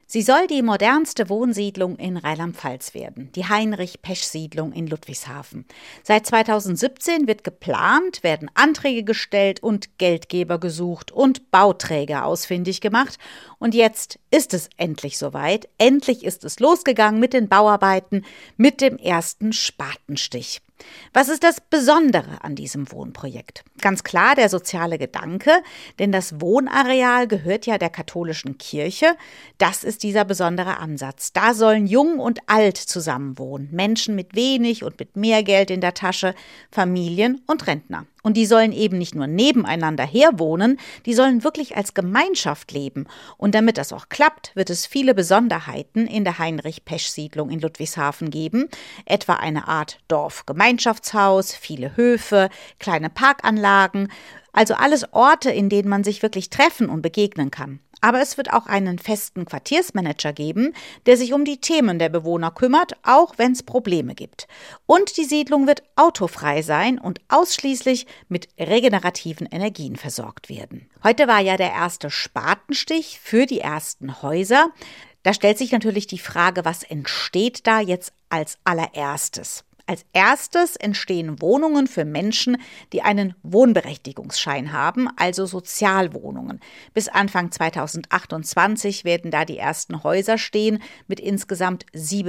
Sie soll die modernste Wohnsiedlung in Rheinland-Pfalz werden, die Heinrich-Pesch-Siedlung in Ludwigshafen. Seit 2017 wird geplant, werden Anträge gestellt und Geldgeber gesucht und Bauträger ausfindig gemacht. Und jetzt ist es endlich soweit. Endlich ist es losgegangen mit den Bauarbeiten, mit dem ersten Spatenstich. Was ist das Besondere an diesem Wohnprojekt? Ganz klar der soziale Gedanke, denn das Wohnareal gehört ja der katholischen Kirche. Das ist dieser besondere Ansatz. Da sollen Jung und Alt zusammenwohnen, Menschen mit wenig und mit mehr Geld in der Tasche, Familien und Rentner. Und die sollen eben nicht nur nebeneinander herwohnen, die sollen wirklich als Gemeinschaft leben. Und damit das auch klappt, wird es viele Besonderheiten in der Heinrich-Pesch-Siedlung in Ludwigshafen geben, etwa eine Art Dorfgemeinschaftshaus, viele Höfe, kleine Parkanlagen, also alles Orte, in denen man sich wirklich treffen und begegnen kann. Aber es wird auch einen festen Quartiersmanager geben, der sich um die Themen der Bewohner kümmert, auch wenn es Probleme gibt. Und die Siedlung wird autofrei sein und ausschließlich mit regenerativen Energien versorgt werden. Heute war ja der erste Spatenstich für die ersten Häuser. Da stellt sich natürlich die Frage, was entsteht da jetzt als allererstes? Als erstes entstehen Wohnungen für Menschen, die einen Wohnberechtigungsschein haben, also Sozialwohnungen. Bis Anfang 2028 werden da die ersten Häuser stehen mit insgesamt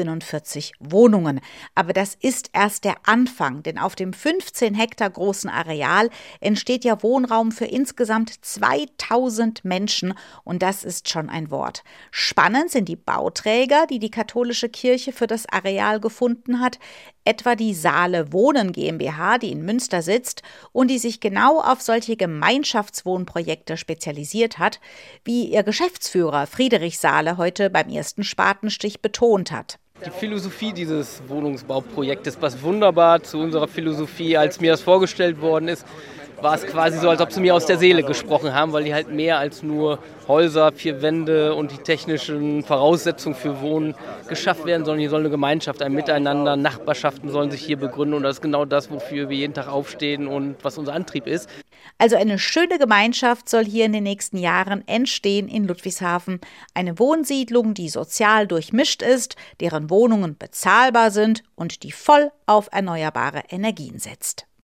47 Wohnungen. Aber das ist erst der Anfang, denn auf dem 15 Hektar großen Areal entsteht ja Wohnraum für insgesamt 2000 Menschen und das ist schon ein Wort. Spannend sind die Bauträger, die die katholische Kirche für das Areal gefunden hat, etwa die Saale Wohnen GmbH, die in Münster sitzt und die sich genau auf solche Gemeinschaftswohnprojekte spezialisiert hat, wie ihr Geschäftsführer Friedrich Saale heute beim ersten Spatenstich betont hat. Die Philosophie dieses Wohnungsbauprojektes passt wunderbar zu unserer Philosophie. Als mir das vorgestellt worden ist, war es quasi so, als ob sie mir aus der Seele gesprochen haben, weil die halt mehr als nur Häuser, 4 Wände und die technischen Voraussetzungen für Wohnen geschafft werden, sondern hier soll eine Gemeinschaft, ein Miteinander, Nachbarschaften sollen sich hier begründen und das ist genau das, wofür wir jeden Tag aufstehen und was unser Antrieb ist. Also eine schöne Gemeinschaft soll hier in den nächsten Jahren entstehen in Ludwigshafen. Eine Wohnsiedlung, die sozial durchmischt ist, deren Wohnungen bezahlbar sind und die voll auf erneuerbare Energien setzt.